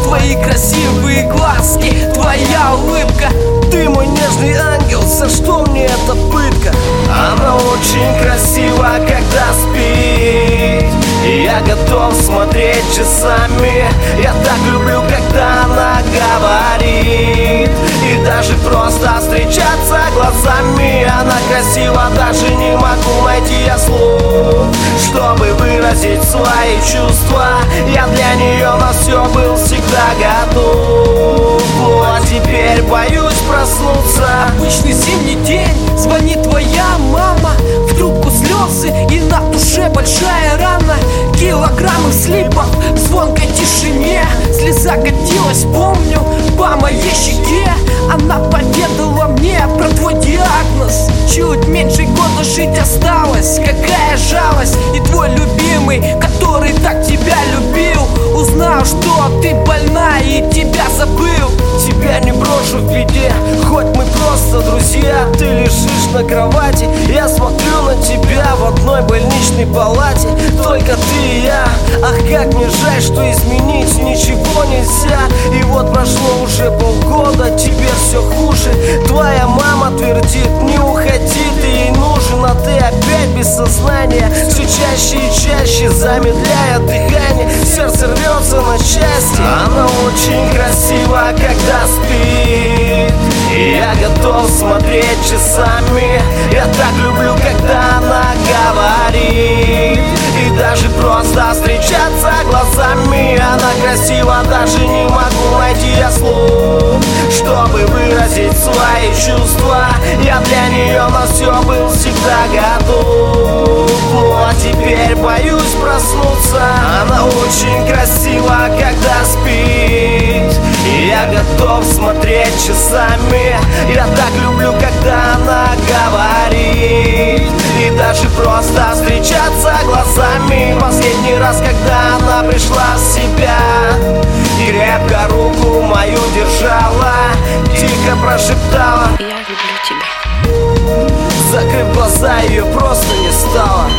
твои красивые глазки, твоя улыбка. Ты мой нежный ангел, за что мне эта пытка? Она очень красива, когда спит, и я готов смотреть часами. Я так люблю, когда она говорит, и даже просто встречаться глазами. Она красива, даже не могу найти я слов, чтобы выразить свои чувства. Я для нее на все был всегда готов, а теперь боюсь проснуться. Обычный зимний день, звонит твоя мама, в трубку слезы и на душе большая рана. Килограммы слипов в звонкой тишине, слеза катилась, помню, по моей щеке. Она поведала мне про твой диагноз. Чуть меньше года жить осталось, какая жалость. И твой любимый, который так тебя любил, узнал, что ты больна и тебя забыл. Тебя не брошу в беде, хоть мы просто друзья. Ты лежишь на кровати, я смотрю на тебя в одной больничной палате. Только ты и я, ах, как мне жаль, что изменить ничего нельзя. И вот прошло уже полгода, тебе все хуже. Твоя мама твердит, не уходи, ты ей нужен, а ты опять без сознания. Все чаще и чаще, замедляя дыхание, сердце рвется на части. Она очень красива, когда спит, и я готов смотреть часами. Я так люблю, когда она говорит, и даже просто встречаться глазами. Она красива, даже не могу найти я слов, чтобы выразить свои чувства. Я для нее на все был всегда готов, а теперь боюсь проснуться. Она очень красива, когда спит, и я готов смотреть часами. Я так люблю, когда она говорит, и даже просто встречаться глазами. Последний раз, когда она пришла в себя, и крепко руку мою держала, тихо прошептала: я люблю тебя. Закрыв глаза, ее просто не стало.